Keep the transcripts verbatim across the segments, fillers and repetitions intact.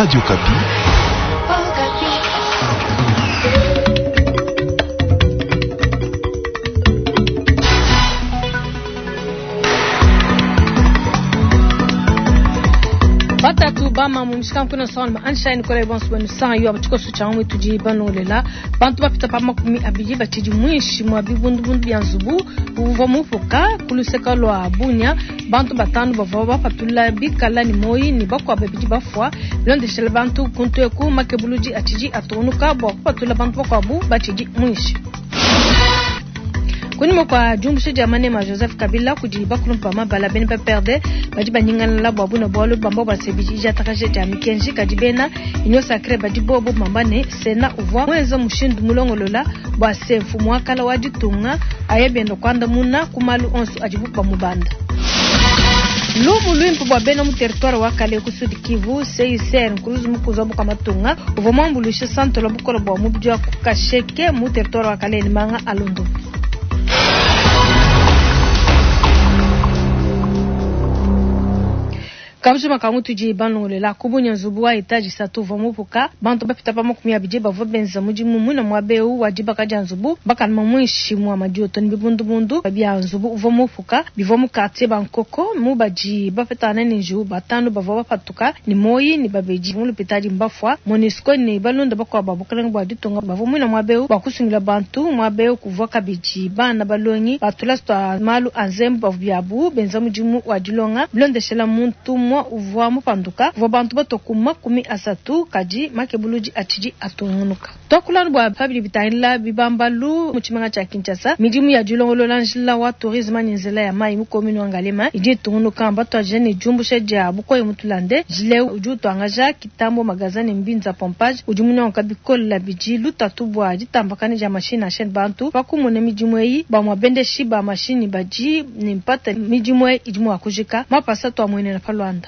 Radio Kapi. Batatu bama mumshika mkono sana anshine kole bonso bonu sa yo abachiko suchamu tuji banolela bantu bapita pama kumi abiji bachiji mwishi mwa bibundu bundu byanzubu uvo mufuka kuluseka lo abunya bantu batanu bavova patula bikala ni moyi ni bakwa babiji bafwa londe shele bantu kuntu eku makebuluji achiji atonuka bo patula bantu bakwa bu bachiji mwishi Kuni kwa jumbushe jamane ma Joseph Kabila kujiba kulumpa mabala beni pa perde bajiba nyingana la babu na bolo bambo ba sebiji jatakaje jami kenji kadibena inyo sacré bajibo bobu mambane sena uvwa mwezo mushindu mulongolola ba sefu mwakala wajitunga ayebendo kwanda muna kumalu onsu ajibupa mubanda Lumu luimpu bwa bena mu territoire wa Kale kusudi Kivu C I C R nkuluzu mukuzo buka matunga uvomambu lushe santo la bukolo bwa mubjwa kukasheke mu territoire wa Kale ni manga alondo Kamjuma kamutu ji banole la kubunya zubuwa itaji satu vomupuka bantu bapita pa makumya bije bavo benza muji mumuna mwabeu wajiba kaja nzubu baka mamwishi mwa majoto ni bibundu bundu babia nzubu vomupuka bivomu kate bankoko mubaji bapita nene nju batanu bavo bapatuka ni moyi ni babeji mulu pitaji mbafwa monisco ni balunda bakwa babukala ngwa ditonga bavo muna mwabeu bakusungila bantu mwabeu kuvoka biji bana balongi batulasta malu anzembu baviabu benza muji mu wajilonga blonde shela muntu mwa uvwa mupanduka vo bantu batokuma kumi asatu kaji makebuluji achiji atungunuka tokulanu bwa pabili bitainla bibambalu muchimanga cha Kinshasa midimu ya julongolo lanjila wa tourisme nyenzela ya mai mu commune wangalema iji tungunuka ambato ajeni jumbushe ja bukoye mutulande jile ujuto angaja kitambo magazani mbinza pompage ujumuna wakabikolo la biji lutatubwa jitambakani ja machine ashen bantu pakumune mijimwei ba mwabende shiba machine baji nimpata mijimwei ijimu wakujika mapasa to amwene na palwanda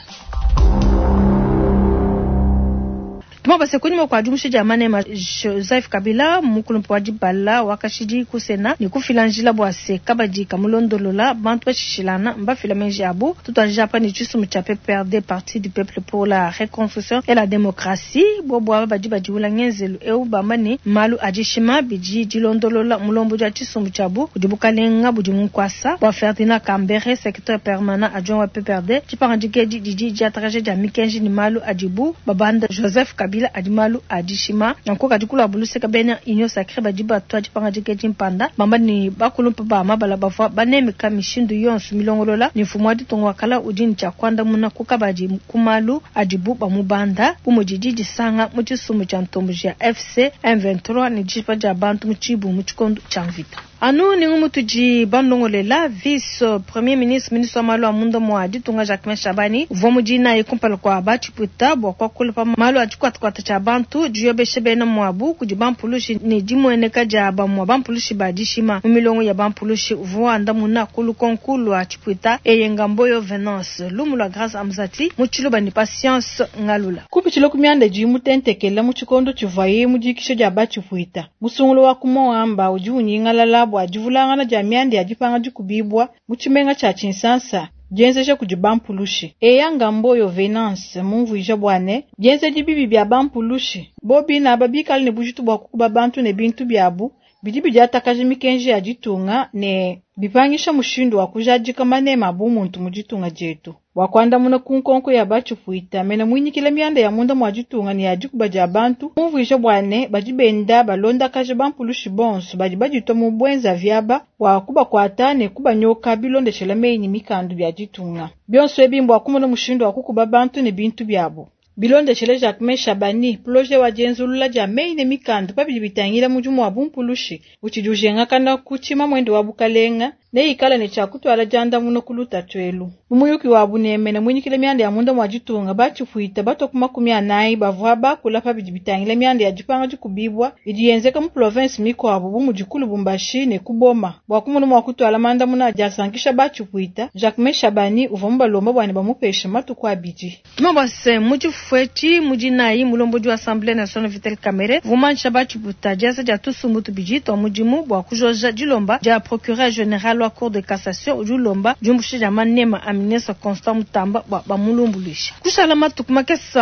Tuma base kwenye kwa jumushe jamane ma Joseph Kabila mukulumpo wajibala wakashiji kusena ni kufilanjila bwase kabaji kamulondolola bantu bashishilana mba filamenji abu tout en Japan ni chusu mchape P R D Parti du Peuple pour la Reconstruction et la Démocratie bobo baji baji wula ngenzelu eu bamani malu ajishima biji jilondolola mulombo ja chusu mchabu ujibukalenga bujimunkwasa wa Ferdinand Kambere secrétaire permanent adjoint wa P P R D chiparandike jiji jatraje jamikenji ni malu ajibu babanda Joseph Kabila Bila adimalu adishima nanko kadikula buluseka bena inyo sacré bajiba twaji panga jikeji mpanda mamba ni bakulumpa ba mabala bafa banemi kamishindu yonsu milongolola ni fumwadi tongwa kala ujini cha kwanda muna kukabaji kumalu adibu ba mubanda umujijiji sanga muchisumu cha ntombuji ya F C M vingt-trois ni jipa ja bantu muchibu muchikondo chanvita Anu ni ngumutuji bandongolela vice premier ministre ministre malo amundo mwadi tunga Jacques Shabani vomujina ikumpala kwa abachi puta bwa kwa kulipa malo ajikwata kwa tacha bantu juyobe shebena mwabu kujibampulushi ni jimu eneka jaba mwabampulushi badishima umilongo ya bampulushi uvuwa andamuna kulu konkulu achiputa eyengamboyo venance lumu la grâce amzati muchiluba ni patience ngalula kupichilo kumyanda jimu tentekela muchikondo chivaye mujikisho jabachi puita musungulo wa kumoamba ujiunyi ngalala ajivulanga na jamiandi ajipanga jikubibwa muchimenga cha chinsansa jenze kujibampulushi eya ngamboyo venance mumvuija bwane jenze jibibi bya bampulushi bobi na babikali ne bujitu bwa kukuba bantu ne bintu byabu bidibi jatakaje mikenji ajitunga ne bipangisha mushindo wa kujajika manema bu muntu mujitunga jetu wakwanda muna kunkonko ya bachu fuita mena mwinyikile myanda ya munda mwajitunga ni ajikubaja abantu mumvuisha bwane bajibenda balonda kaje bampulushi bonsu bajibajito mubwenza vyaba wakuba kwa atane kuba nyoka bilonde shelameini mikandu byajitunga byonso ebimbo akumuna mushindo wakukuba bantu ne bintu byabo bilonde shele Jacques Shabani projet wa jenzulula jamei ne mikandu babili bitangira mujumu wa bumpulushi uchijujenga kana kuchima mwendo wa bukalenga ne ikala ne chakutwala janda muno kuluta twelu mumuyuki wa buneme na mwinyikile myanda ya munda mwajitunga bachifuita batokuma kumya nayi bavwaba kulapa bijibitangile myanda ya jipanga jikubibwa ijiyenzeka mu province miko abo bumujikulu bumbashi ne kuboma bwakumunu mwakutwala manda muna jasankisha bachifuita Jacques Shabani uvomba lomba bwane bamupesha matu kwa biji mabase mujifweti mujinayi mulombo ju Assemblée Nationale Vital Kamerhe vumansha bachibuta jasa jatusu mutu bijito mujimu bwa kujoja jilomba ja procureur général wa cour de cassation julomba jumbushi jamanema aminesa Constant Mutamba ba mulumbulisha kushala matukuma kesa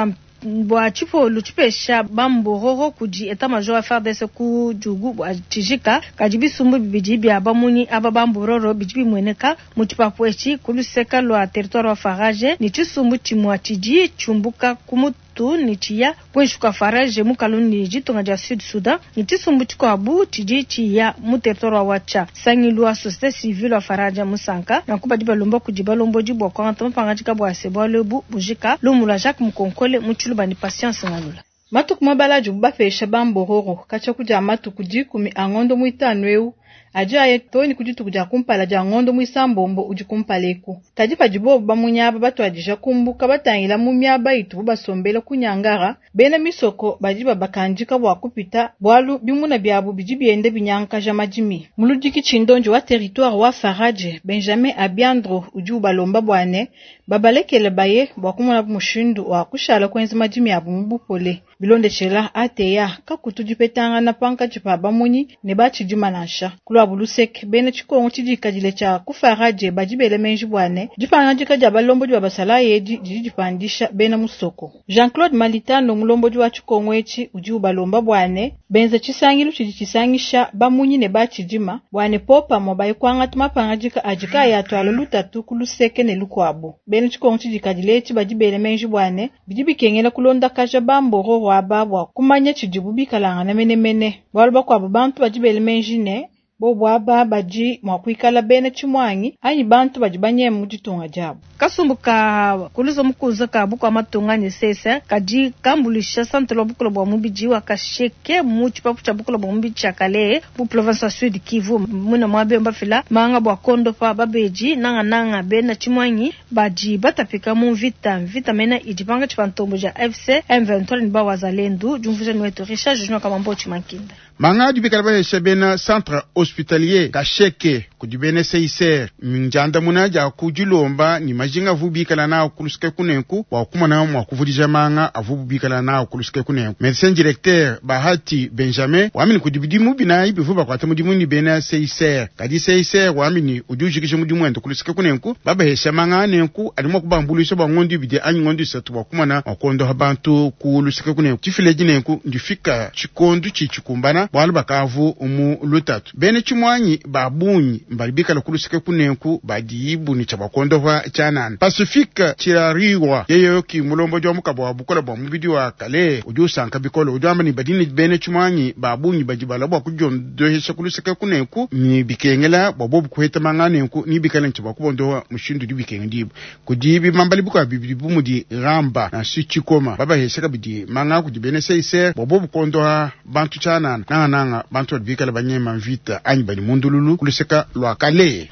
bwa chipo luchipesha bambororo kuji eta major affaire de secours jugu bwa tijika kajibi sumbu bibiji bya bamunyi aba bambororo bijibi mweneka mutipapwechi kuluseka lwa territoire wa Farage ni chisumbu chimwa tiji chumbuka kumu tu ni chia kwishuka Farage mukaluni jitonga ja Sud Sudan ni tisumbu chiko abu tiji chia mu territoire wa cha sangilwa société civile wa Farage musanka na kuba diba lombo kujiba lombo jibo kwa ntama pangajika bwa sebo lebu bujika lumula Jacques Mukonkole muchuluba ni patience ngalula matuku mabala juba fesha bambororo kacha kuja matuku jikumi angondo muitanweu ajaye toni kujitu kuja kumpala ja ngondo mwisambombo ujikumpaleku tajipa jibo bamunyaba batu ajisha kumbuka batangila mu myaba itu basombela kunyangara bena misoko bajiba bakanjika bwa kupita bwalu bimuna byabu bijibiende binyanka ja majimi mulujiki chindonjo wa territoire wa Farage Benjamin Abiandro ujuba lomba bwane babalekele baye bwa kumuna mushindu wa kushala kwenza majimi abu mbupole bilonde chela ateya kakutujipetanga na panka chipa bamunyi ne bachijuma nasha kulwa bulusek bene chikongo chijikajile cha ku Farage bajibele menji bwane jipanga jikaja balombo jwa basala yeji jijipandisha bene musoko Jean-Claude Malitano mulombo jwa chikongo echi ujuba lomba bwane benze chisangilu chijichisangisha bamunyi ne bachijima bwane popa mobaye kwanga tumapanga jika ajika ya twalo lutatu kuluseke ne lukwabo bene chikongo chijikajile echi bajibele menji bwane bijibikengela kulonda kaja bamboro wababwa kumanya chijibubi kalanga na mene mene walba kwa bantu bajibele menji ne bobo aba baji mwakwikala bene chimwangi anyi bantu bajibanye mujitonga jabo kasumbuka kuluzo mukuza ka buko amatonga ni sese kaji kambulisha santelo buko bwa mubiji wa kasheke muchipa kucha buko bwa mubiji chakale bu province sud Kivu muna mwabe mbafila manga bwa kondo pa babeji nanga nanga bene chimwangi baji batapika mu vita vita mena ijipanga chipantombo ja F C M vingt-trois ni ba wazalendo jumvuja nweto Richard Junior kama mbochi mankinda manga dubikala ba shebena centre hospitalier kasheke kudibene seiser minjanda munaja kujulomba ni majinga vubikala na kuluske kunenku wa kumana mwa kuvudija manga avubikala na kuluske kunenku médecin directeur Bahati Benjamin wamini kudibidimu bina ibivuba kwa tamudimu ni bena seiser kadi seiser wamini udujikishe mudimu ento kuluske kunenku baba hesha manga nenku alimo kubambulisha ba ngondi bide anyi ngondi satu wa kumana wakondo habantu kuluske kunenku tifileji nenku ndifika chikondo chichikumbana bwalu bakavu umu lutatu bene chimwanyi babunyi mbalibika lukulusike kunenku badiibu ni chabakondo wa chanan Pacifique chirariwa yeyo ki mulombo jwa mukabo wa bukola bwa mubidi wa kale ujusanka bikolo ujamba ni badini bene chimwanyi babunyi bajibala bwa kujondo hesha kulusike kunenku ni bikengela bobo kuheta manganenku ni bikala nchabakubondo wa mushindu dibikenge ndibu kudibi mambalibuka bibibu mudi ramba na sichikoma baba hesha bidi manga kudibene seise bobo bukondo wa bantu chanan nanga nanga bantu bikala banyema vita anyi bali mundululu kulusika lwa kale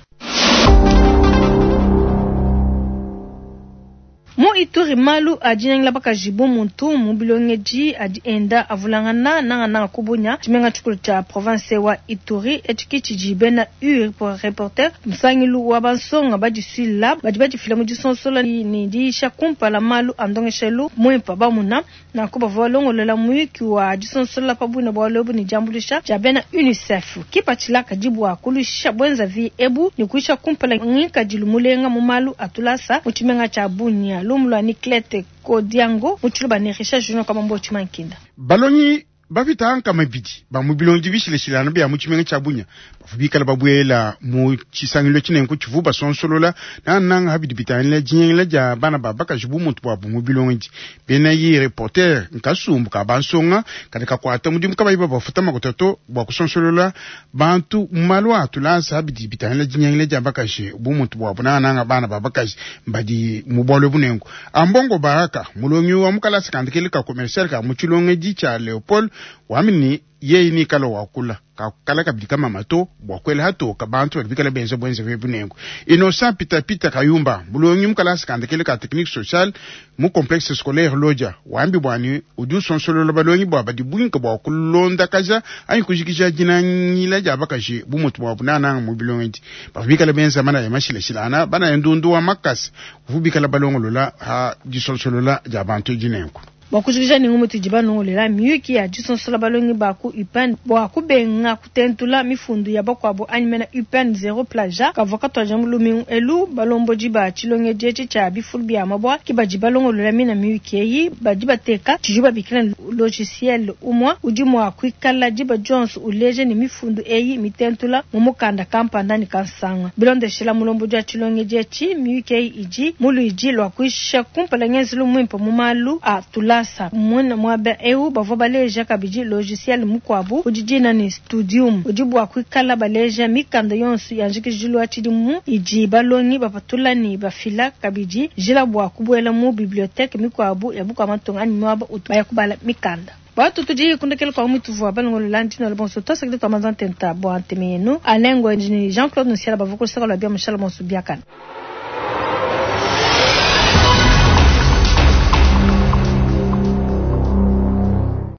Mu Ituri malu ajinang labaka jibu muntu mubilongeji adi enda avulangana nanga nanga kubunya chimenga chukulu cha province wa Ituri etikichi jibena u pour reporter msangilu wabansonga badi suila badi badi filamu jisonsola ni diisha kumpala malu andongeshelu mwepa bamuna na kuba volongo lela mwiki wa jisonsola pabuna bwalobu ni jambulisha jabena UNICEF kipa chilaka jibu wa kulisha bwenza vi ebu ni kuisha kumpala ngika jilumulenga mumalu atulasa muchimenga cha bunya lumulwa ni Clete Kodiango muchuluba ni Richard Junior kama mbochi mankinda balonyi bafita anka mabidi ba mubilonji bishile shilana bya muchimenga chabunya bafubikala babwela mu chisangilo chinenko chivuba sonsolola na nanga habidi bitanile jinyela ja bana babaka jibu muntu bwa mubilonji bena yi reporter nkasumbu ka bansonga katika kwata mudimu kaba iba bafuta makotato bwa kusonsolola bantu malwa tulansa habidi bitanile jinyela ja baka je bu muntu bwa bana nanga bana babaka mbadi mubolo bunenko ambongo baraka mulonyi wa mukala sikandikele ka commercial ka muchilongeji cha Leopold wamini yeye ni kala wakula ka kala kabidi kama mato bwakwela hato kabantu bakala benze bwenze bebunengo Innocent pita pita kayumba mulonyi mukala sikandikele ka technique social mu complexe scolaire loja wambi bwani udu sonsolo lo balonyi bwa badi bunka bwa kulonda kaja ayi kujikija jinanyila jabakaje bumutu bwa bunana mu bilongi bakala benze mana ya mashile shilana bana ndundu wa makasi vubikala balongo lola ha disonsolo la jabantu jinengo bakujija ni ngumu tujiba no lela miyuki ya jison sola balongi baku upen bo akubenga kutentula mifundu ya bakwabo animena upen zero plaja kavoka to jamulumi elu balombo jiba chilonge jeche cha bifulbi amabwa kibajiba longo lela mina miyuki yi bajiba teka tujiba bikina logiciel umwa ujimo akwikala jiba jones uleje ni mifundu eyi mitentula mumukanda kampanda ni kansanga bilonde shila mulombo ja chilonge jechi miyuki iji mulu iji lo akwisha kumpala ngezulu mwimpo mumalu a tulasa mwana mwabe eu bavo baleja kabiji logiciel mukwabu ujijina ni studium ujibu akwikala baleja mikanda yonsu yanjiki jilu achidi mu iji balongi bapatula ni bafila kabiji jila bwa kubwela mu bibliothèque mikwabu yabuka matonga ni mwaba utubaya kubala mikanda watu tuji kundekele kwa mituvu abalongo landi no bonso to sekde to amazan tenta bo antemenu alengo ni Jean-Claude Nusiala bavoko sala bia mshala monsu biakana.